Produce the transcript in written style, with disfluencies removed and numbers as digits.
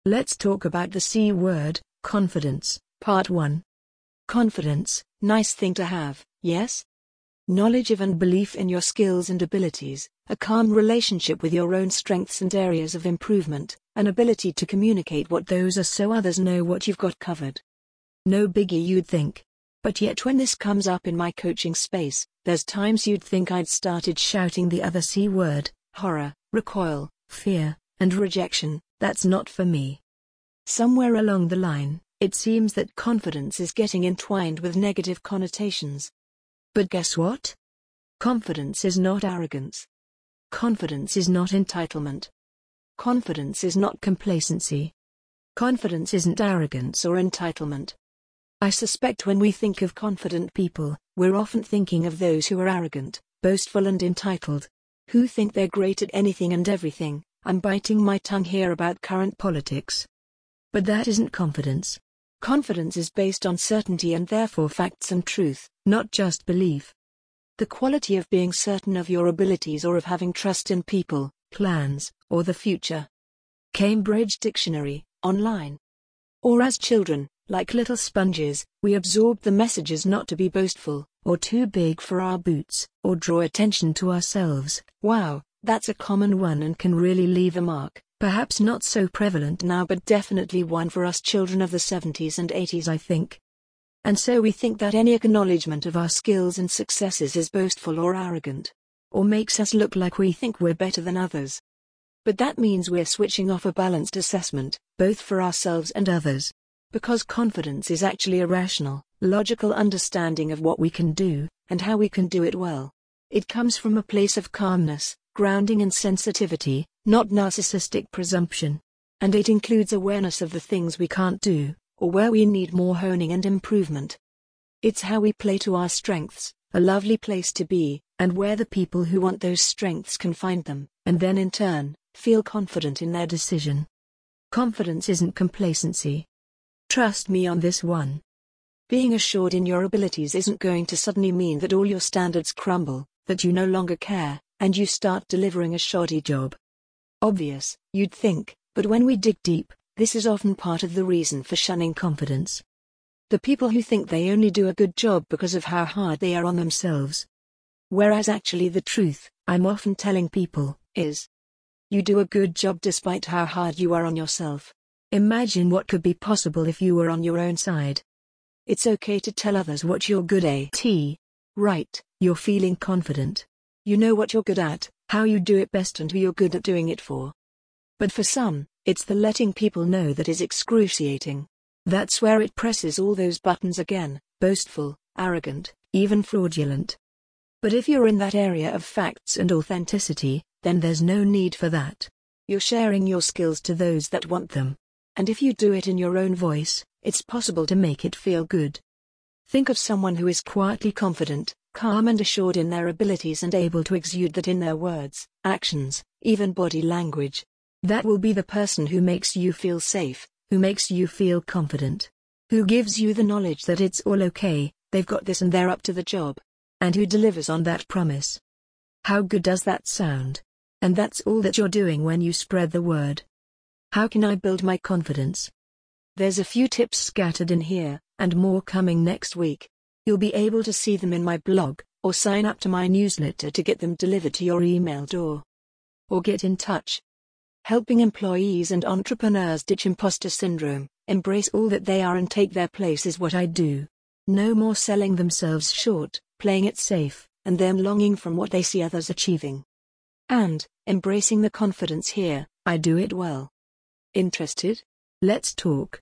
Let's talk about the C word, confidence, part 1. Confidence, nice thing to have, yes? Knowledge of and belief in your skills and abilities, a calm relationship with your own strengths and areas of improvement, an ability to communicate what those are so others know what you've got covered. No biggie, you'd think. But yet when this comes up in my coaching space, there's times you'd think I'd started shouting the other C word, horror, recoil, fear, and rejection. That's not for me. Somewhere along the line, it seems that confidence is getting entwined with negative connotations. But guess what? Confidence is not arrogance. Confidence is not entitlement. Confidence is not complacency. Confidence isn't arrogance or entitlement. I suspect when we think of confident people, we're often thinking of those who are arrogant, boastful and entitled. Who think they're great at anything and everything. I'm biting my tongue here about current politics. But that isn't confidence. Confidence is based on certainty and therefore facts and truth, not just belief. The quality of being certain of your abilities or of having trust in people, plans, or the future. Cambridge Dictionary, online. Or as children, like little sponges, we absorbed the messages not to be boastful, or too big for our boots, or draw attention to ourselves. Wow, that's a common one and can really leave a mark. Perhaps not so prevalent now, but definitely one for us children of the 70s and 80s, I think. And so we think that any acknowledgement of our skills and successes is boastful or arrogant, or makes us look like we think we're better than others. But that means we're switching off a balanced assessment, both for ourselves and others. Because confidence is actually a rational, logical understanding of what we can do, and how we can do it well. It comes from a place of calmness, grounding and sensitivity, not narcissistic presumption. And it includes awareness of the things we can't do, or where we need more honing and improvement. It's how we play to our strengths, a lovely place to be, and where the people who want those strengths can find them, and then in turn, feel confident in their decision. Confidence isn't complacency. Trust me on this one. Being assured in your abilities isn't going to suddenly mean that all your standards crumble, that you no longer care, and you start delivering a shoddy job. Obvious, you'd think, but when we dig deep, this is often part of the reason for shunning confidence. The people who think they only do a good job because of how hard they are on themselves. Whereas actually the truth, I'm often telling people, is you do a good job despite how hard you are on yourself. Imagine what could be possible if you were on your own side. It's okay to tell others what you're good at. Right, you're feeling confident. You know what you're good at, how you do it best and who you're good at doing it for. But for some, it's the letting people know that is excruciating. That's where it presses all those buttons again, boastful, arrogant, even fraudulent. But if you're in that area of facts and authenticity, then there's no need for that. You're sharing your skills to those that want them. And if you do it in your own voice, it's possible to make it feel good. Think of someone who is quietly confident, calm and assured in their abilities and able to exude that in their words, actions, even body language. That will be the person who makes you feel safe, who makes you feel confident, who gives you the knowledge that it's all okay, they've got this and they're up to the job, and who delivers on that promise. How good does that sound? And that's all that you're doing when you spread the word. How can I build my confidence? There's a few tips scattered in here, and more coming next week. You'll be able to see them in my blog, or sign up to my newsletter to get them delivered to your email door. Or get in touch. Helping employees and entrepreneurs ditch imposter syndrome, embrace all that they are and take their place is what I do. No more selling themselves short, playing it safe, and them longing from what they see others achieving. And, embracing the confidence here, I do it well. Interested? Let's talk.